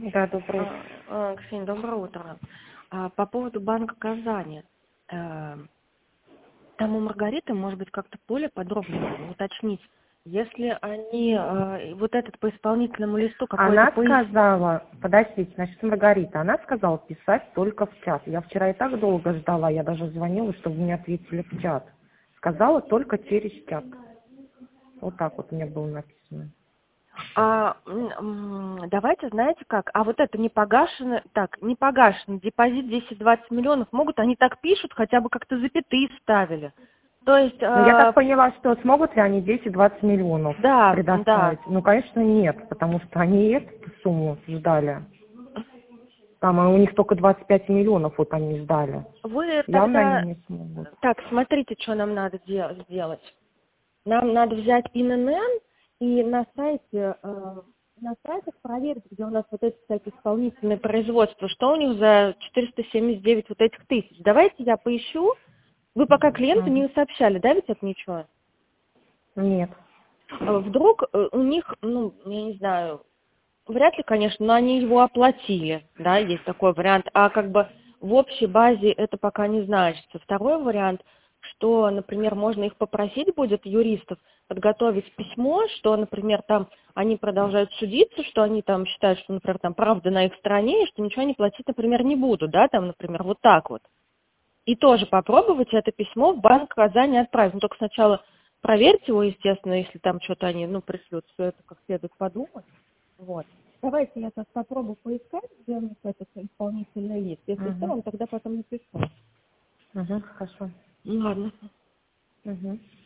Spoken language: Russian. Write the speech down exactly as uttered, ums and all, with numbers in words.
Да, доброе утро. А, а, Ксения, доброе утро. А, По поводу Банка Казани. э, Там у Маргариты, может быть, как-то более подробно уточнить, если они, э, вот этот по исполнительному листу какой-то Она пояс... сказала, подождите, значит, Маргарита, она сказала писать только в чат. Я вчера и так долго ждала, я даже звонила, чтобы мне ответили в чат. Сказала только через чат. Вот так вот мне было написано. А, м, м, давайте, знаете как, а вот это не погашенный, так, не погашенный депозит десять двадцать миллионов, могут, они так пишут, хотя бы как-то запятые ставили. То есть, Ну, я э, так поняла, что смогут ли они десять-двадцать миллионов да, да, предоставить? Ну, конечно, нет, потому что они эту сумму ждали. Там а у них только двадцать пять миллионов вот они ждали. вы Явно они тогда, не смогут. так, смотрите, что нам надо дел- сделать. Нам надо взять ИНН и на сайте, э, на сайтах проверить, где у нас вот эти всякие исполнительные производства, что у них за четыреста семьдесят девять вот этих тысяч. Давайте я поищу. Вы пока клиенту Мгм. не сообщали, да, ведь это ничего? Нет. А вдруг э, у них, ну, я не знаю, вряд ли, конечно, но они его оплатили, да, есть такой вариант. А как бы в общей базе это пока не значится. Второй вариант, что, например, можно их попросить будет, юристов, подготовить письмо, что, например, там они продолжают судиться, что они там считают, что, например, там правда на их стороне, и что ничего они платить, например, не будут, да, там, например, вот так вот. И тоже попробовать это письмо в Банк Казани отправить. Ну, только сначала проверьте его, естественно, если там что-то они, ну, пришлют, все это как следует подумать. Вот. Давайте я сейчас попробую поискать, где у них этот исполнительный лист. Если что, Угу. вам тогда потом напишу. Угу. Хорошо. Ладно. Угу.